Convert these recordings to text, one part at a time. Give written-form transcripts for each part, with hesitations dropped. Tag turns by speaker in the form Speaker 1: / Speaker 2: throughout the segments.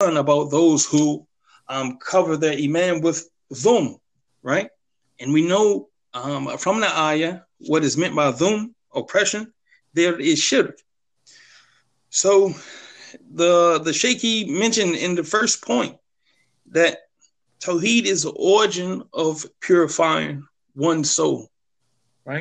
Speaker 1: concern about those who cover their iman with dhulm, right? And we know from the ayah what is meant by dhulm, oppression. There is shirk. So the Shaykh mentioned in the first point that Tawheed is the origin of purifying one's soul, right?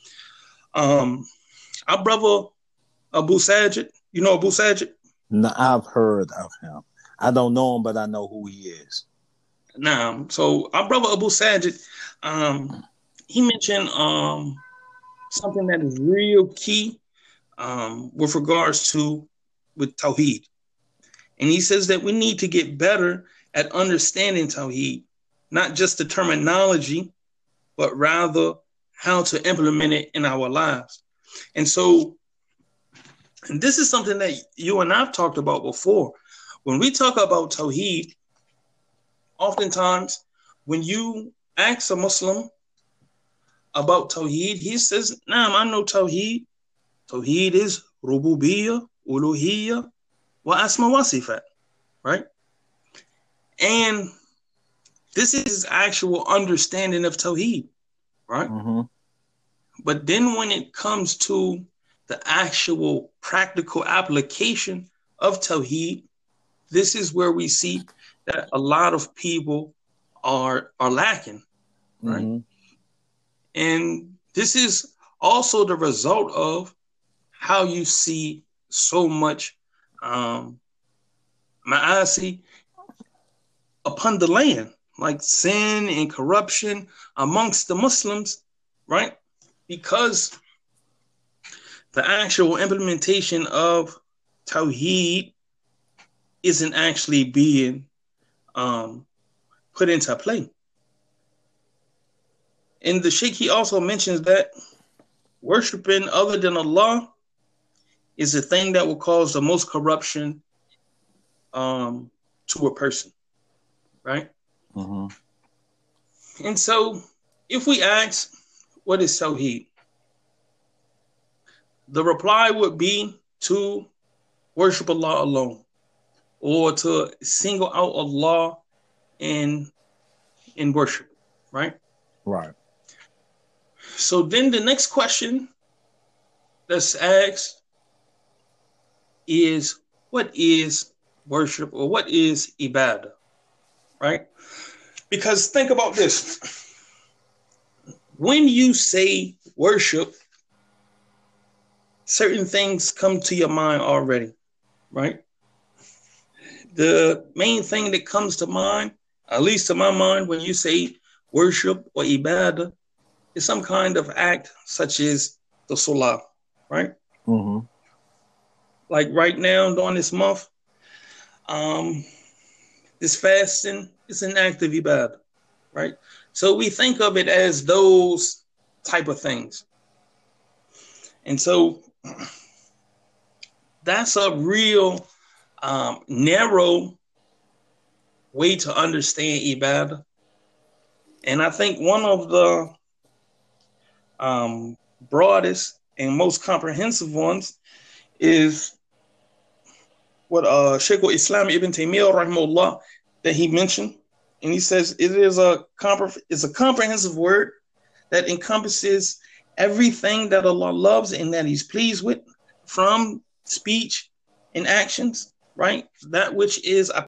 Speaker 1: Our brother Abu Sajid, you know Abu Sajid?
Speaker 2: No, I've heard of him. I don't know him, but I know who he is.
Speaker 1: Now, so our brother Abu Sajid, he mentioned something that is real key with regards to with Tawheed. And he says that we need to get better at understanding Tawheed, not just the terminology, but rather how to implement it in our lives. And so, and this is something that you and I've talked about before. When we talk about Tawheed, oftentimes when you ask a Muslim about Tawheed, he says, "Naam, I know Tawheed. Tawheed is Rububiyyah, Uluhiyyah, wa Asma wa Sifat," right? And this is actual understanding of Tawheed, right?
Speaker 2: Mm-hmm.
Speaker 1: But then when it comes to the actual practical application of Tawheed, this is where we see that a lot of people are lacking, right?
Speaker 2: Mm-hmm.
Speaker 1: And this is also the result of how you see so much ma'asi upon the land, like sin and corruption amongst the Muslims, right? Because the actual implementation of Tawheed isn't actually being put into play. And the Sheikh, he also mentions that worshiping other than Allah is the thing that will cause the most corruption to a person, right?
Speaker 2: Mm-hmm.
Speaker 1: And so if we ask, what is Tawheed? The reply would be to worship Allah alone, or to single out Allah in worship, right?
Speaker 2: Right.
Speaker 1: So then the next question that's asked is, what is worship, or what is ibadah, right? Because think about this. When you say worship, certain things come to your mind already, right? The main thing that comes to mind, at least to my mind, when you say worship or ibadah, is some kind of act such as the salah, right?
Speaker 2: Mm-hmm.
Speaker 1: Like right now during this month, this fasting is an act of ibadah, right? So we think of it as those type of things. And so that's a real narrow way to understand ibadah. And I think one of the broadest and most comprehensive ones is what Shaykh al-Islam Ibn Taymiyyah rahimahullah that he mentioned. And he says it is a comprehensive word that encompasses everything that Allah loves and that he's pleased with, from speech and actions, right? That which is a